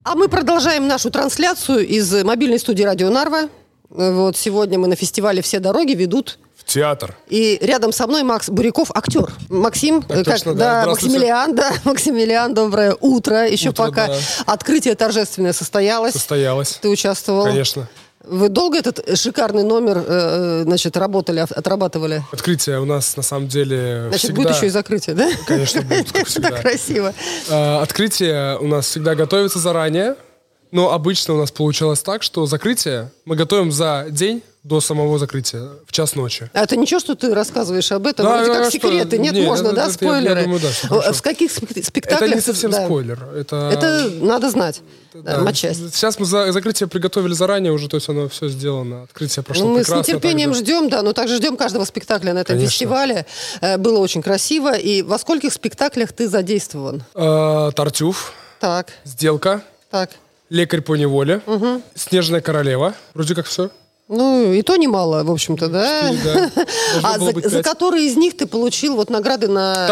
А мы продолжаем нашу трансляцию из мобильной студии «Радио Нарва». Вот сегодня мы на фестивале «Все дороги ведут в театр». И рядом со мной Макс Буряков, актер. Максим, так точно, да. Максимилиан, доброе утро. Еще пока открытие торжественное состоялось. Состоялось. Ты участвовал? Конечно. Вы долго этот шикарный номер, отрабатывали? Открытие у нас, на самом деле, значит, всегда... будет еще и закрытие, да? Конечно, будет, как всегда. Так красиво. Открытие у нас всегда готовится заранее, но обычно у нас получалось так, что закрытие мы готовим за день до самого закрытия, в час ночи. А это ничего, что ты рассказываешь об этом? Да, вроде как секреты. Нет, можно, да, спойлеры? Я думаю, да, в каких спектаклях? Это не совсем спойлер. Это надо знать. Матчасть. Сейчас мы закрытие приготовили заранее уже, то есть оно все сделано. Открытие прошло прекрасно. Мы с нетерпением ждем, да, но также ждем каждого спектакля на этом фестивале. Было очень красиво. И во скольких спектаклях ты задействован? Тарtюф. Так. Сделка. Так. Лекарь по неволе. Угу. Снежная королева. Вроде как все. Ну, и то немало, в общем-то, да? А за который из них ты получил вот награды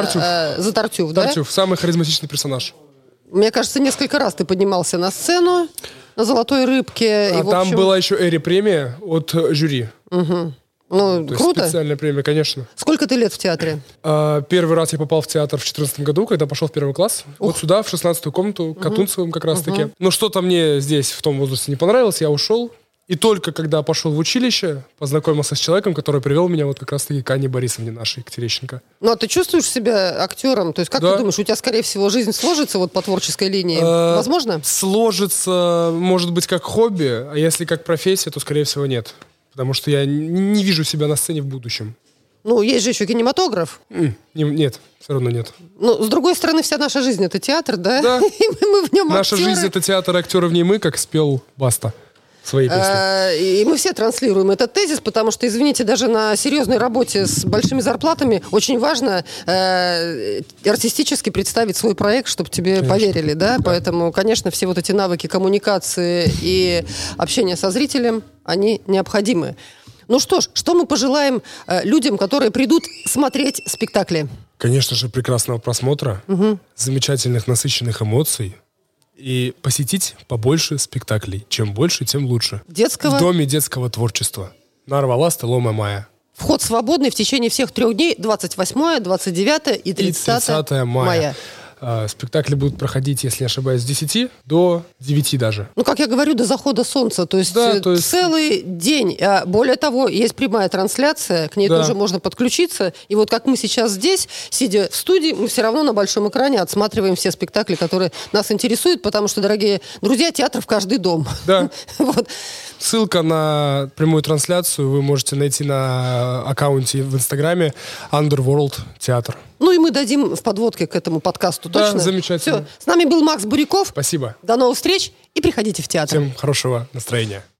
за Тарtюф, да? Тарtюф, самый харизматичный персонаж. Мне кажется, несколько раз ты поднимался на сцену на «Золотой рыбке». А там была еще Эри-премия от жюри. Угу. Ну, то круто. Специальная премия, конечно. Сколько ты лет в театре? Первый раз я попал в театр в 2014 году, когда пошел в первый класс. Вот сюда, в 16-ю комнату, к Катунцевым как раз-таки. Но что-то мне здесь, в том возрасте, не понравилось, я ушел. И только когда пошел в училище, познакомился с человеком, который привел меня вот как раз-таки к Анне Борисовне нашей, к Терещенко. Ну, а ты чувствуешь себя актером? То есть как ты думаешь, у тебя, скорее всего, жизнь сложится вот по творческой линии? Возможно? Сложится, может быть, как хобби, а если как профессия, то, скорее всего, нет. Потому что я не вижу себя на сцене в будущем. Ну, есть же еще кинематограф. Нет, все равно нет. Ну, с другой стороны, вся наша жизнь — это театр, да? Да. И мы в нем наша актеры. Жизнь — это театр, актеры в ней мы, как спел Баста. Свои песни. И мы все транслируем этот тезис, потому что, извините, даже на серьезной работе с большими зарплатами очень важно артистически представить свой проект, чтобы тебе поверили, да? Поэтому, конечно, все вот эти навыки коммуникации и общения со зрителем, они необходимы. Ну что ж, что мы пожелаем людям, которые придут смотреть спектакли? Конечно же, прекрасного просмотра, замечательных, насыщенных эмоций. И посетить побольше спектаклей. Чем больше, тем лучше. Детского? В Доме детского творчества. Нарва Ласта, Лома Мая. Вход свободный в течение всех 3 дней. 28, 29 и 30 мая. Спектакли будут проходить, если не ошибаюсь, с 10 до 9 даже. Ну, как я говорю, до захода солнца. То есть целый день. Более того, есть прямая трансляция, к ней тоже можно подключиться. И вот как мы сейчас здесь, сидя в студии, мы все равно на большом экране отсматриваем все спектакли, которые нас интересуют, потому что, дорогие друзья, театр в каждый дом. Да. Вот. Ссылка на прямую трансляцию вы можете найти на аккаунте в Инстаграме Underworld Театр. Ну и мы дадим в подводке к этому подкасту, точно? Да, замечательно. Все. С нами был Макс Буряков. Спасибо. До новых встреч и приходите в театр. Всем хорошего настроения.